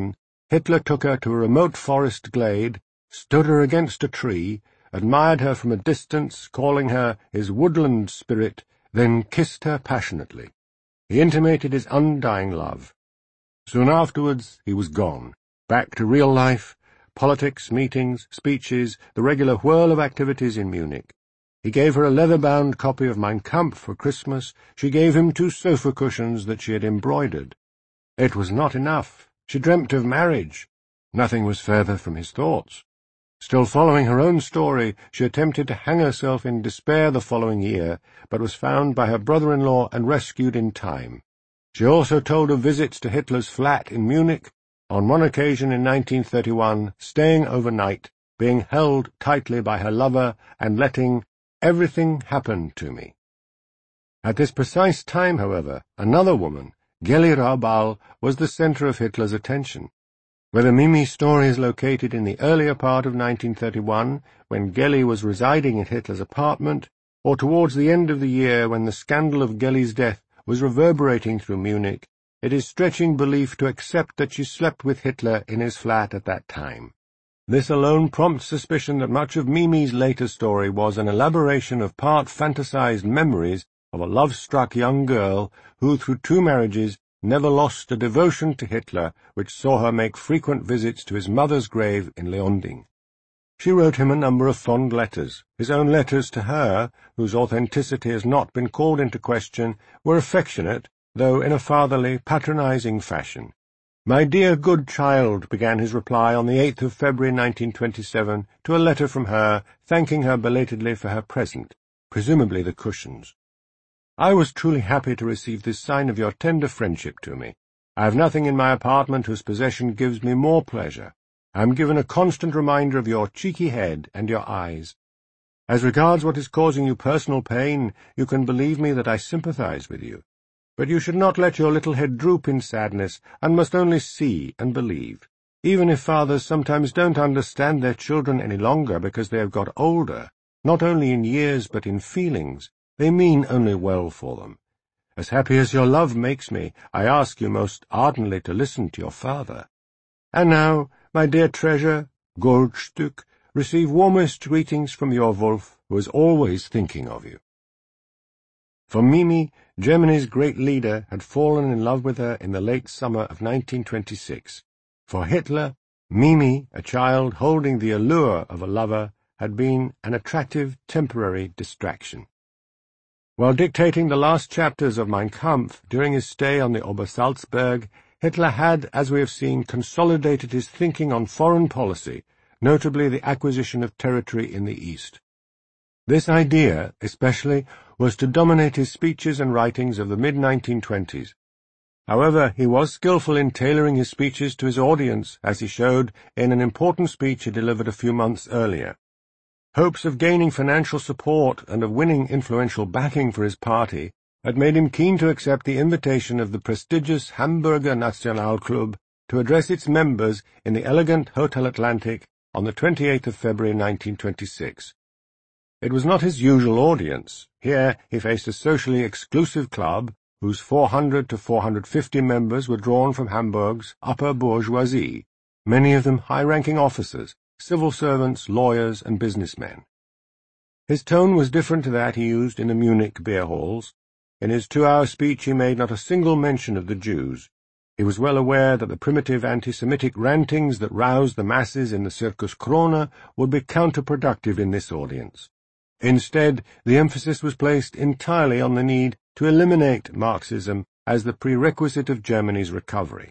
A: Hitler took her to a remote forest glade, stood her against a tree, admired her from a distance, calling her his woodland spirit, then kissed her passionately. He intimated his undying love. Soon afterwards he was gone, back to real life, politics, meetings, speeches, the regular whirl of activities in Munich. He gave her a leather-bound copy of Mein Kampf for Christmas. She gave him two sofa cushions that she had embroidered. It was not enough. She dreamt of marriage. Nothing was further from his thoughts. Still following her own story, she attempted to hang herself in despair the following year, but was found by her brother-in-law and rescued in time. She also told of visits to Hitler's flat in Munich, on one occasion in nineteen thirty-one, staying overnight, being held tightly by her lover, and letting everything happen to me. At this precise time, however, another woman, Geli Raubal, was the centre of Hitler's attention. Whether Mimi's story is located in the earlier part of nineteen thirty-one, when Geli was residing in Hitler's apartment, or towards the end of the year when the scandal of Geli's death was reverberating through Munich, it is stretching belief to accept that she slept with Hitler in his flat at that time. This alone prompts suspicion that much of Mimi's later story was an elaboration of part fantasized memories of a love-struck young girl who, through two marriages, never lost a devotion to Hitler which saw her make frequent visits to his mother's grave in Leonding. She wrote him a number of fond letters. His own letters to her, whose authenticity has not been called into question, were affectionate, though in a fatherly, patronizing fashion. "My dear good child," began his reply on the eighth of February nineteen twenty-seven to a letter from her, thanking her belatedly for her present, presumably the cushions. "I was truly happy to receive this sign of your tender friendship to me. I have nothing in my apartment whose possession gives me more pleasure. I am given a constant reminder of your cheeky head and your eyes. As regards what is causing you personal pain, you can believe me that I sympathize with you. But you should not let your little head droop in sadness, and must only see and believe. Even if fathers sometimes don't understand their children any longer because they have got older, not only in years but in feelings, they mean only well for them. As happy as your love makes me, I ask you most ardently to listen to your father. And now, my dear treasure, Goldstück, receive warmest greetings from your Wolf, who is always thinking of you." For Mimi, Germany's great leader had fallen in love with her in the late summer of nineteen twenty-six. For Hitler, Mimi, a child holding the allure of a lover, had been an attractive temporary distraction. While dictating the last chapters of Mein Kampf during his stay on the Obersalzberg, Hitler had, as we have seen, consolidated his thinking on foreign policy, notably the acquisition of territory in the East. This idea, especially, was to dominate his speeches and writings of the mid nineteen twenties. However, he was skillful in tailoring his speeches to his audience, as he showed in an important speech he delivered a few months earlier. Hopes of gaining financial support and of winning influential backing for his party had made him keen to accept the invitation of the prestigious Hamburger Nationalklub to address its members in the elegant Hotel Atlantic on the twenty-eighth of February nineteen twenty-six. It was not his usual audience. Here he faced a socially exclusive club, whose four hundred to four hundred fifty members were drawn from Hamburg's upper bourgeoisie, many of them high-ranking officers, civil servants, lawyers, and businessmen. His tone was different to that he used in the Munich beer halls. In his two-hour speech he made not a single mention of the Jews. He was well aware that the primitive anti-Semitic rantings that roused the masses in the Circus Krone would be counterproductive in this audience. Instead, the emphasis was placed entirely on the need to eliminate Marxism as the prerequisite of Germany's recovery.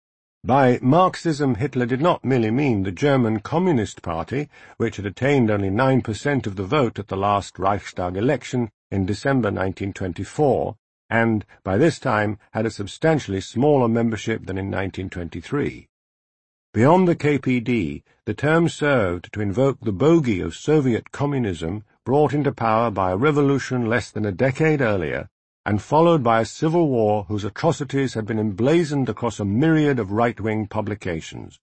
A: By Marxism, Hitler did not merely mean the German Communist Party, which had attained only nine percent of the vote at the last Reichstag election in December nineteen twenty-four, and, by this time, had a substantially smaller membership than in nineteen twenty-three. Beyond the K P D, the term served to invoke the bogey of Soviet communism, brought into power by a revolution less than a decade earlier, and followed by a civil war whose atrocities had been emblazoned across a myriad of right-wing publications.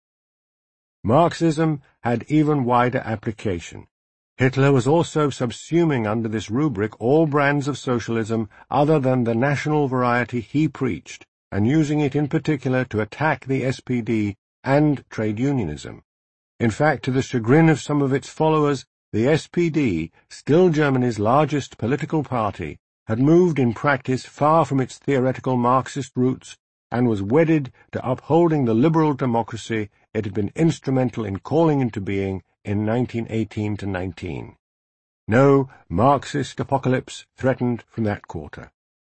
A: Marxism had even wider application. Hitler was also subsuming under this rubric all brands of socialism other than the national variety he preached, and using it in particular to attack the S P D and trade unionism. In fact, to the chagrin of some of its followers, the S P D, still Germany's largest political party, had moved in practice far from its theoretical Marxist roots and was wedded to upholding the liberal democracy it had been instrumental in calling into being in nineteen eighteen to nineteen. No Marxist apocalypse threatened from that quarter.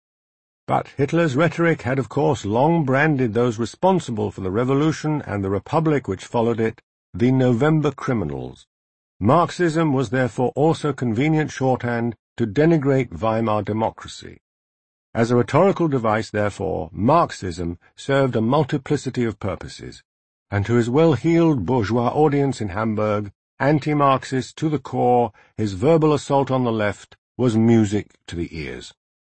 A: But Hitler's rhetoric had of course long branded those responsible for the revolution and the republic which followed it the November criminals. Marxism was therefore also convenient shorthand to denigrate Weimar democracy. As a rhetorical device, therefore, Marxism served a multiplicity of purposes, and to his well-heeled bourgeois audience in Hamburg, anti-Marxist to the core, his verbal assault on the left was music to the ears.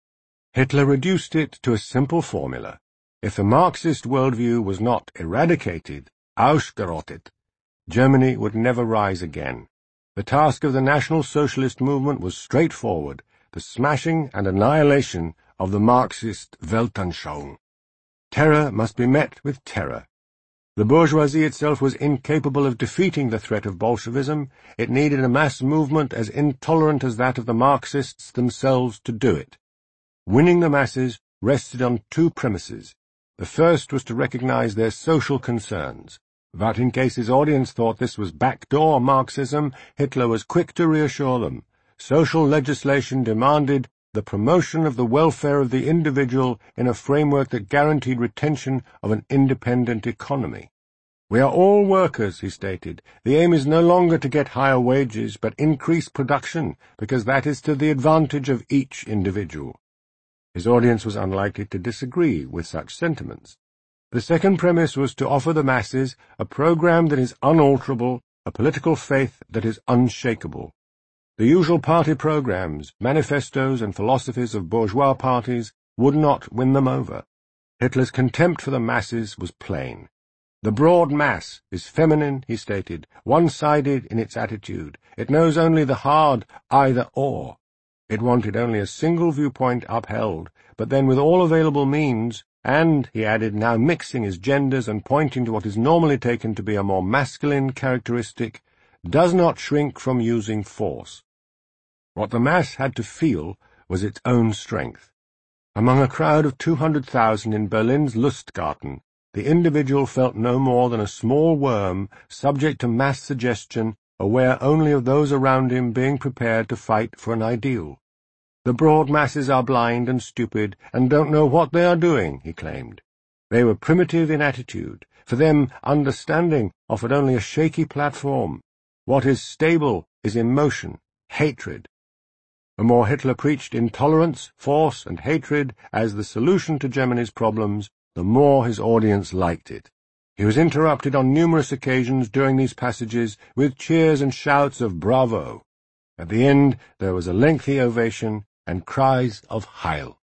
A: Hitler reduced it to a simple formula. If the Marxist worldview was not eradicated, ausgerottet, Germany would never rise again. The task of the National Socialist movement was straightforward, the smashing and annihilation of the Marxist Weltanschauung. Terror must be met with terror. The bourgeoisie itself was incapable of defeating the threat of Bolshevism. It needed a mass movement as intolerant as that of the Marxists themselves to do it. Winning the masses rested on two premises. The first was to recognize their social concerns. But in case his audience thought this was backdoor Marxism, Hitler was quick to reassure them. Social legislation demanded the promotion of the welfare of the individual in a framework that guaranteed retention of an independent economy. We are all workers, he stated. The aim is no longer to get higher wages, but increase production, because that is to the advantage of each individual. His audience was unlikely to disagree with such sentiments. The second premise was to offer the masses a program that is unalterable, a political faith that is unshakable. The usual party programs, manifestos, and philosophies of bourgeois parties would not win them over. Hitler's contempt for the masses was plain. The broad mass is feminine, he stated, one-sided in its attitude. It knows only the hard either-or. It wanted only a single viewpoint upheld, but then with all available means, and, he added, now mixing his genders and pointing to what is normally taken to be a more masculine characteristic, does not shrink from using force. What the mass had to feel was its own strength. Among a crowd of two hundred thousand in Berlin's Lustgarten, the individual felt no more than a small worm subject to mass suggestion, aware only of those around him being prepared to fight for an ideal. The broad masses are blind and stupid and don't know what they are doing, he claimed. They were primitive in attitude. For them, understanding offered only a shaky platform. What is stable is emotion, hatred. The more Hitler preached intolerance, force, and hatred as the solution to Germany's problems, the more his audience liked it. He was interrupted on numerous occasions during these passages with cheers and shouts of bravo. At the end, there was a lengthy ovation and cries of Heil.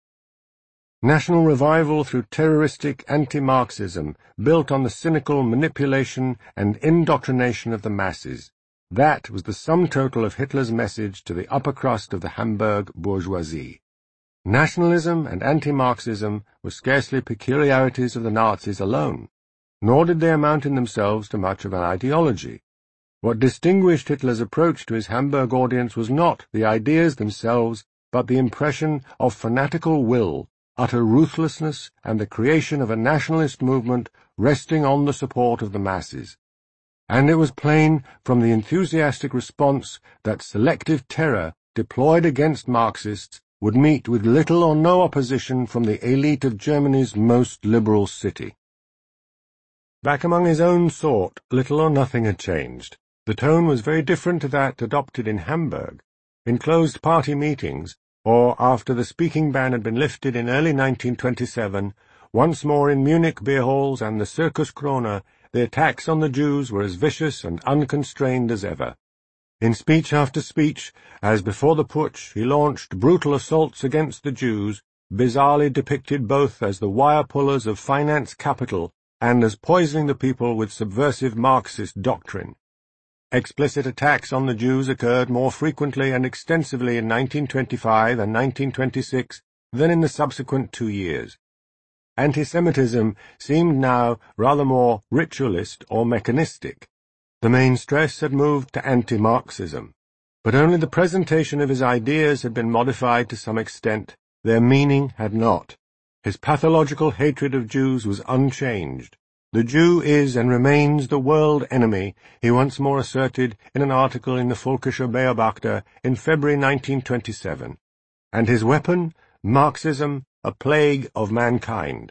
A: National revival through terroristic anti-Marxism built on the cynical manipulation and indoctrination of the masses. That was the sum total of Hitler's message to the upper crust of the Hamburg bourgeoisie. Nationalism and anti-Marxism were scarcely peculiarities of the Nazis alone, nor did they amount in themselves to much of an ideology. What distinguished Hitler's approach to his Hamburg audience was not the ideas themselves, but the impression of fanatical will, utter ruthlessness, and the creation of a nationalist movement resting on the support of the masses. And it was plain from the enthusiastic response that selective terror deployed against Marxists would meet with little or no opposition from the elite of Germany's most liberal city. Back among his own sort, little or nothing had changed. The tone was very different to that adopted in Hamburg. In closed party meetings, or after the speaking ban had been lifted in early nineteen twenty-seven, once more in Munich beer halls and the Circus Krone, the attacks on the Jews were as vicious and unconstrained as ever. In speech after speech, as before the putsch, he launched brutal assaults against the Jews, bizarrely depicted both as the wire-pullers of finance capital and as poisoning the people with subversive Marxist doctrine. Explicit attacks on the Jews occurred more frequently and extensively in nineteen twenty-five and nineteen twenty-six than in the subsequent two years. anti-Semitism seemed now rather more ritualist or mechanistic. The main stress had moved to anti-Marxism, but only the presentation of his ideas had been modified to some extent. Their meaning had not. His pathological hatred of Jews was unchanged. The Jew is and remains the world enemy, he once more asserted in an article in the Völkischer Beobachter in February nineteen twenty-seven. And his weapon, Marxism, a plague of mankind.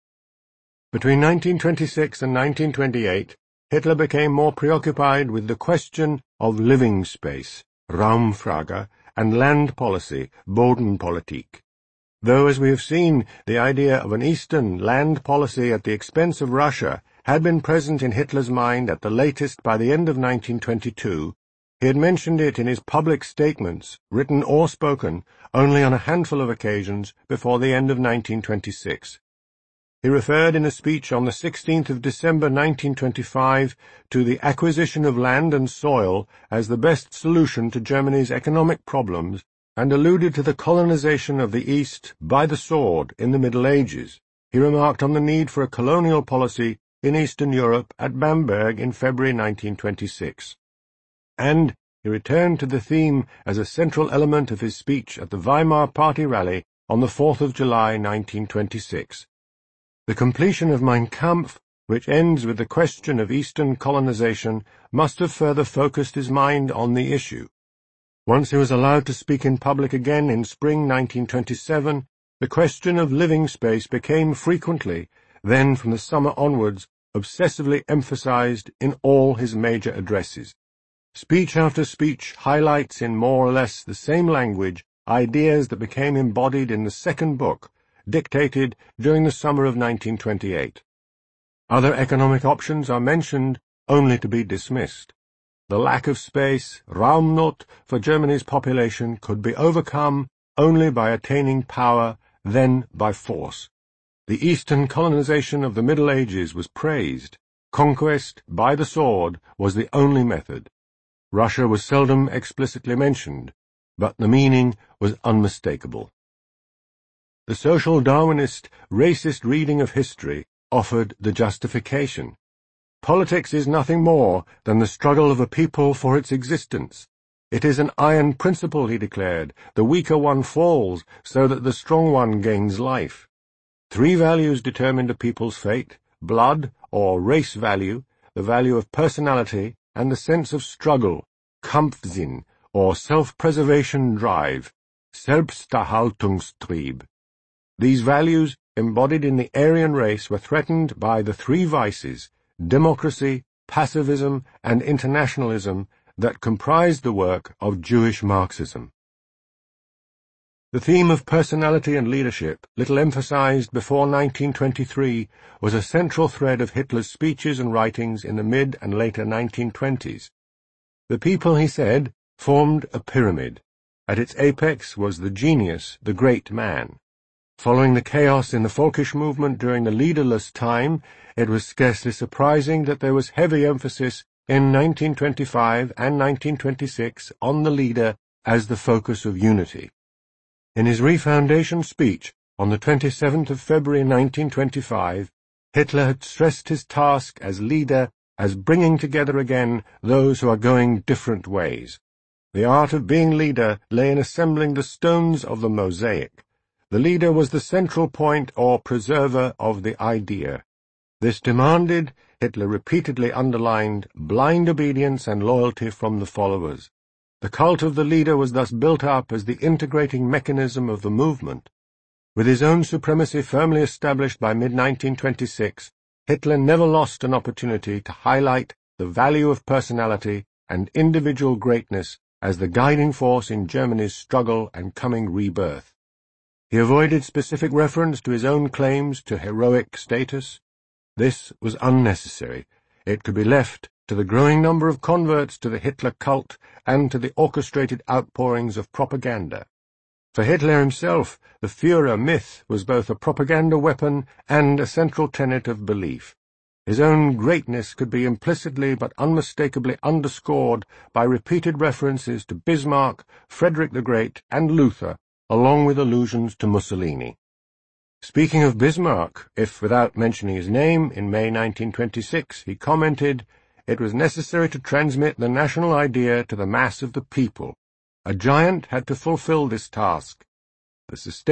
A: Between nineteen twenty-six and nineteen twenty-eight, Hitler became more preoccupied with the question of living space, Raumfrage, and land policy, Bodenpolitik. Though, as we have seen, the idea of an Eastern land policy at the expense of Russia had been present in Hitler's mind at the latest by the end of nineteen twenty-two, he had mentioned it in his public statements, written or spoken, only on a handful of occasions before the end of nineteen twenty-six. He referred in a speech on the sixteenth of December nineteen twenty-five to the acquisition of land and soil as the best solution to Germany's economic problems, and alluded to the colonization of the East by the sword in the Middle Ages. He remarked on the need for a colonial policy in Eastern Europe at Bamberg in February nineteen twenty-six. And he returned to the theme as a central element of his speech at the Weimar Party rally on the fourth of July nineteen twenty-six. The completion of Mein Kampf, which ends with the question of Eastern colonization, must have further focused his mind on the issue. Once he was allowed to speak in public again in spring nineteen twenty-seven, the question of living space became frequently, then from the summer onwards, obsessively emphasized in all his major addresses. Speech after speech highlights in more or less the same language ideas that became embodied in the second book, dictated during the summer of nineteen twenty-eight. Other economic options are mentioned only to be dismissed. The lack of space, Raumnot, for Germany's population could be overcome only by attaining power, then by force. The Eastern colonization of the Middle Ages was praised. Conquest by the sword was the only method. Russia was seldom explicitly mentioned, but the meaning was unmistakable. The social Darwinist, racist reading of history offered the justification. Politics is nothing more than the struggle of a people for its existence. It is an iron principle, he declared. The weaker one falls so that the strong one gains life. Three values determined a people's fate: blood, or race value, the value of personality, and the sense of struggle, Kampfsinn, or self-preservation drive, Selbsterhaltungstrieb. These values, embodied in the Aryan race, were threatened by the three vices, democracy, pacifism, and internationalism, that comprised the work of Jewish Marxism. The theme of personality and leadership, little emphasized before nineteen twenty-three, was a central thread of Hitler's speeches and writings in the mid- and later nineteen twenties. The people, he said, formed a pyramid. At its apex was the genius, the great man. Following the chaos in the Folkish movement during the leaderless time, it was scarcely surprising that there was heavy emphasis in nineteen twenty-five and nineteen twenty-six on the leader as the focus of unity. In his refoundation speech on the twenty-seventh of February nineteen twenty-five, Hitler had stressed his task as leader as bringing together again those who are going different ways. The art of being leader lay in assembling the stones of the mosaic. The leader was the central point or preserver of the idea. This demanded, Hitler repeatedly underlined, blind obedience and loyalty from the followers. The cult of the leader was thus built up as the integrating mechanism of the movement. With his own supremacy firmly established by mid nineteen twenty-six, Hitler never lost an opportunity to highlight the value of personality and individual greatness as the guiding force in Germany's struggle and coming rebirth. He avoided specific reference to his own claims to heroic status. This was unnecessary. It could be left to the growing number of converts to the Hitler cult and to the orchestrated outpourings of propaganda. For Hitler himself, the Führer myth was both a propaganda weapon and a central tenet of belief. His own greatness could be implicitly but unmistakably underscored by repeated references to Bismarck, Frederick the Great, and Luther, along with allusions to Mussolini. Speaking of Bismarck, if without mentioning his name, in May nineteen twenty-six, he commented, "It was necessary to transmit the national idea to the mass of the people. A giant had to fulfill this task. The